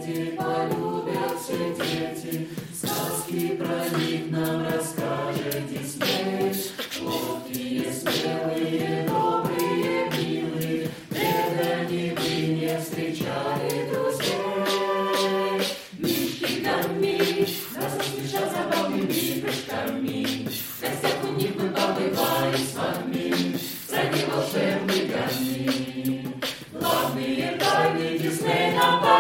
свете полюбят все дети. Сказки про них нам расскажет Дисней. Ловкие, смелые, добрые, милые, преданные вы не встречали друзей. Мишки Гамми нас усмешат забавными прыжками. В гостях у них мы побывали с вами. В стране волшебной Гамми. Главные тайны Дисней нам